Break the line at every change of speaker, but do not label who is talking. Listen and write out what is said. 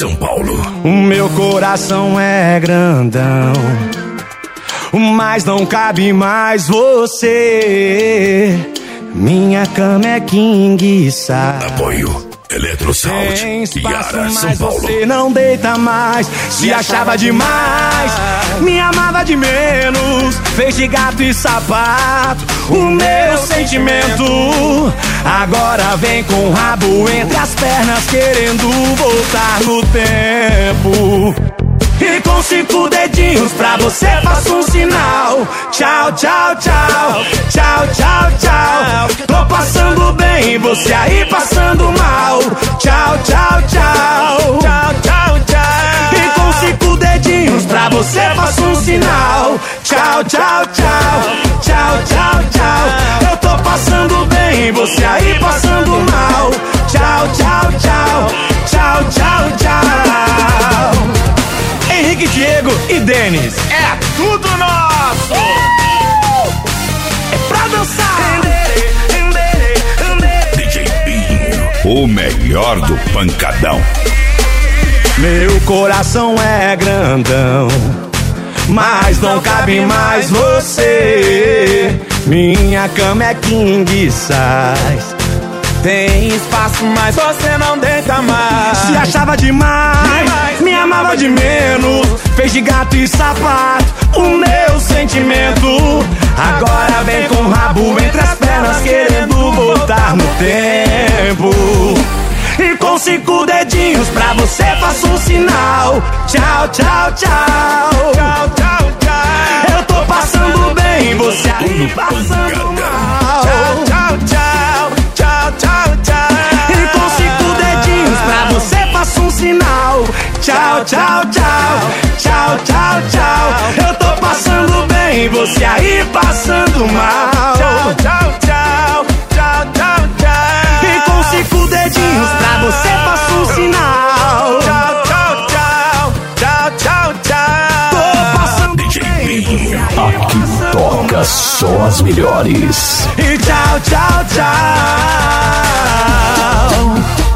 São Paulo.
O meu coração é grandão, mas não cabe mais você. Minha cama é king size.
Apoio Eletrosound.
Tem espaço,
Yara, São
mas
Paulo.
você não deita mais. Se achava demais, me amava de menos. Fez de gato e sapato o meu sentimento. Agora vem com o rabo entre as pernas, querendo voltar no tempo. E com 5 dedinhos pra você faço um sinal. Tchau, tchau, tchau. Tchau, tchau, tchau. Tô passando bem, você aí passando mal. Tchau, tchau, tchau. Tchau, tchau, tchau. E com 5 dedinhos pra você faço um sinal. Tchau, tchau, tchau. Tchau, tchau, tchau. Eu tô passando bem, você aí passando mal. Tchau, tchau, tchau. Tchau, tchau, tchau. Henrique, Diego e Denis.
É tudo nosso!
É pra dançar!
DJ Binho, o melhor do pancadão.
Meu coração é grandão, mas não cabe mais você. Minha cama é king size. Tem espaço, mas você não deita mais. Se achava demais, me amava de menos. Fez de gato e sapato o meu sentimento. Agora vem com o rabo entre as pernas, querendo voltar no tempo. E com 5 dedinhos pra você faço um sinal. Tchau, tchau, tchau. Tchau, tchau, tchau. Eu tô passando bem, você aí passando mal. Tchau, tchau, tchau. Tchau, tchau, tchau. E com 5 dedinhos pra você faço um sinal. Tchau, tchau, tchau. Tchau, tchau, tchau. Eu tô passando bem, você aí passando mal. Tchau, tchau, tchau. Tchau, tchau, tchau. E com 5 dedinhos pra você faço um sinal. Tchau, tchau, tchau. Tchau, tchau, tchau. Tô passando
DJ Binho.
Aqui toca só as melhores.
E tchau, tchau, tchau.